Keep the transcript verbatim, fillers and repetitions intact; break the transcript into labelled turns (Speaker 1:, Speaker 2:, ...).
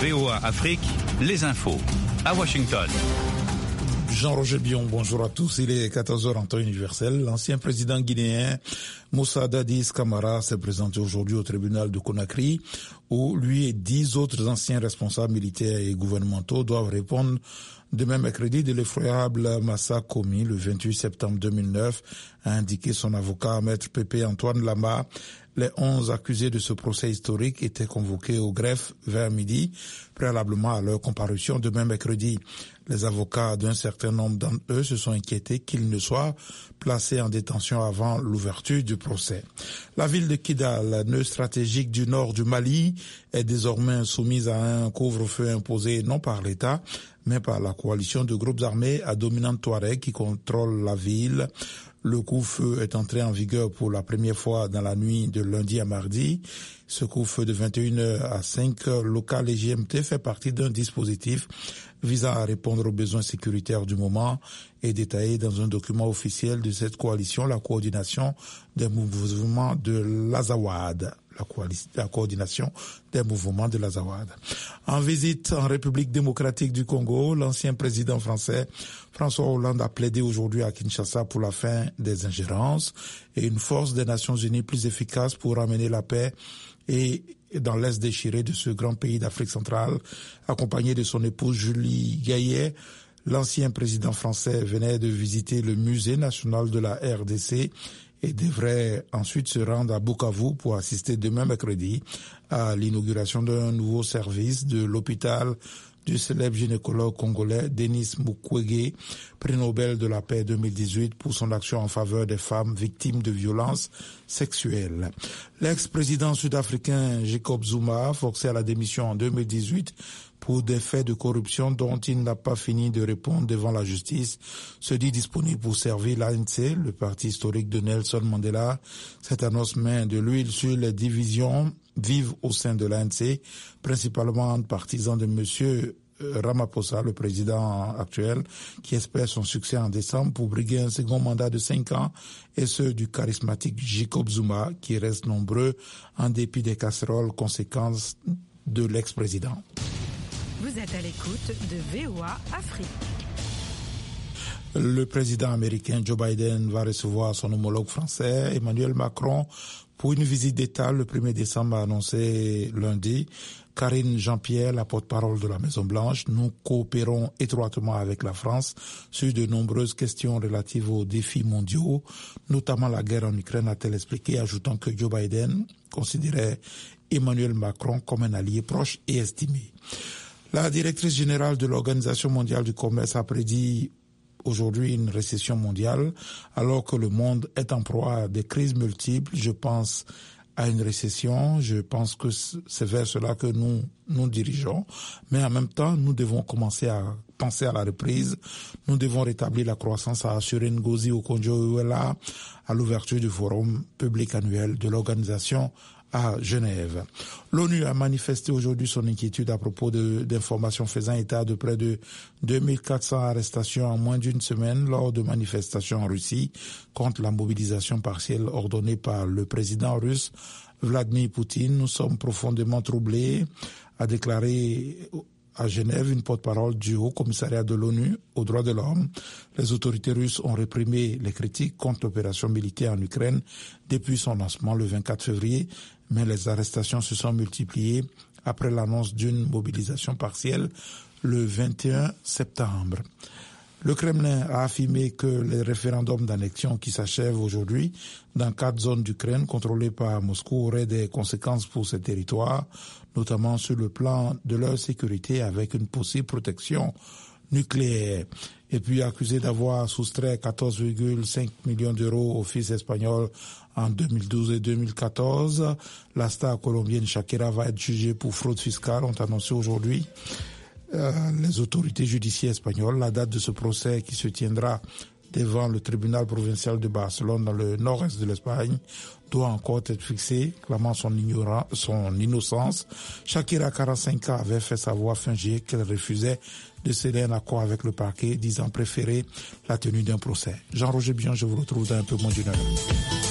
Speaker 1: V O A Afrique, les infos. À Washington.
Speaker 2: Jean-Roger Bion, bonjour à tous. Il est quatorze heures en temps universel. L'ancien président guinéen Moussa Dadis Camara s'est présenté aujourd'hui au tribunal de Conakry où lui et dix autres anciens responsables militaires et gouvernementaux doivent répondre demain mercredi de l'effroyable massacre commis le vingt-huit septembre deux mille neuf, a indiqué son avocat Maître Pépé Antoine Lama. Les onze accusés de ce procès historique étaient convoqués au greffe vers midi, préalablement à leur comparution demain mercredi. Les avocats d'un certain nombre d'entre eux se sont inquiétés qu'ils ne soient placés en détention avant l'ouverture du procès. La ville de Kidal, nœud stratégique du nord du Mali, est désormais soumise à un couvre-feu imposé non par l'État, mais par la coalition de groupes armés à dominante Touareg qui contrôle la ville. Le couvre-feu est entré en vigueur pour la première fois dans la nuit de lundi à mardi. Ce couvre-feu de vingt et une heures à cinq heures locales et G M T fait partie d'un dispositif visant à répondre aux besoins sécuritaires du moment et détaillé dans un document officiel de cette coalition, la coordination des mouvements de l'Azawad. La, la coordination des mouvements de l'Azawad. En visite en République démocratique du Congo, l'ancien président français François Hollande a plaidé aujourd'hui à Kinshasa pour la fin des ingérences et une force des Nations Unies plus efficace pour ramener la paix et dans l'Est déchiré de ce grand pays d'Afrique centrale, accompagné de son épouse Julie Gaillet. L'ancien président français venait de visiter le musée national de la R D C et devrait ensuite se rendre à Bukavu pour assister demain mercredi à l'inauguration d'un nouveau service de l'hôpital du célèbre gynécologue congolais Denis Mukwege, prix Nobel de la paix deux mille dix-huit pour son action en faveur des femmes victimes de violences sexuelles. L'ex-président sud-africain Jacob Zuma, forcé à la démission en deux mille dix-huit pour des faits de corruption dont il n'a pas fini de répondre devant la justice, se dit disponible pour servir l'A N C, le parti historique de Nelson Mandela. Cette annonce met de l'huile sur les divisions vives au sein de l'A N C, principalement entre partisans de Monsieur Ramaphosa, le président actuel, qui espère son succès en décembre pour briguer un second mandat de cinq ans, et ceux du charismatique Jacob Zuma, qui reste nombreux en dépit des casseroles conséquences de l'ex-président.
Speaker 3: Vous êtes à l'écoute de V O A Afrique.
Speaker 2: Le président américain Joe Biden va recevoir son homologue français Emmanuel Macron pour une visite d'État le premier décembre, a annoncé lundi. Karine Jean-Pierre, la porte-parole de la Maison-Blanche, nous coopérons étroitement avec la France sur de nombreuses questions relatives aux défis mondiaux, notamment la guerre en Ukraine, a-t-elle expliqué, ajoutant que Joe Biden considérait Emmanuel Macron comme un allié proche et estimé. La directrice générale de l'Organisation mondiale du commerce a prédit aujourd'hui une récession mondiale, alors que le monde est en proie à des crises multiples. Je pense à une récession, je pense que c'est vers cela que nous nous dirigeons, mais en même temps, nous devons commencer à penser à la reprise. Nous devons rétablir la croissance, a assuré Ngozi Okonjo-Iweala à l'ouverture du forum public annuel de l'organisation à Genève. L'ONU a manifesté aujourd'hui son inquiétude à propos de, d'informations faisant état de près de deux mille quatre cents arrestations en moins d'une semaine lors de manifestations en Russie contre la mobilisation partielle ordonnée par le président russe Vladimir Poutine. Nous sommes profondément troublés, a déclaré à Genève une porte-parole du Haut Commissariat de l'ONU aux droits de l'homme. Les autorités russes ont réprimé les critiques contre l'opération militaire en Ukraine depuis son lancement le vingt-quatre février, mais les arrestations se sont multipliées après l'annonce d'une mobilisation partielle le vingt et un septembre. Le Kremlin a affirmé que les référendums d'annexion qui s'achèvent aujourd'hui dans quatre zones d'Ukraine contrôlées par Moscou auraient des conséquences pour ces territoires, notamment sur le plan de leur sécurité avec une possible protection nucléaire. Et puis accusé d'avoir soustrait quatorze virgule cinq millions d'euros au fisc espagnol en deux mille douze et deux mille quatorze, la star colombienne Shakira va être jugée pour fraude fiscale, ont annoncé aujourd'hui Euh, les autorités judiciaires espagnoles. La date de ce procès qui se tiendra devant le tribunal provincial de Barcelone dans le nord-est de l'Espagne doit encore être fixée, clamant son, ignorant, son innocence. Shakira, quarante-cinq ans, avait fait savoir fin juillet qu'elle refusait de céder un accord avec le parquet, disant préférer la tenue d'un procès. Jean-Roger Bion, je vous retrouve dans un peu moins d'une heure.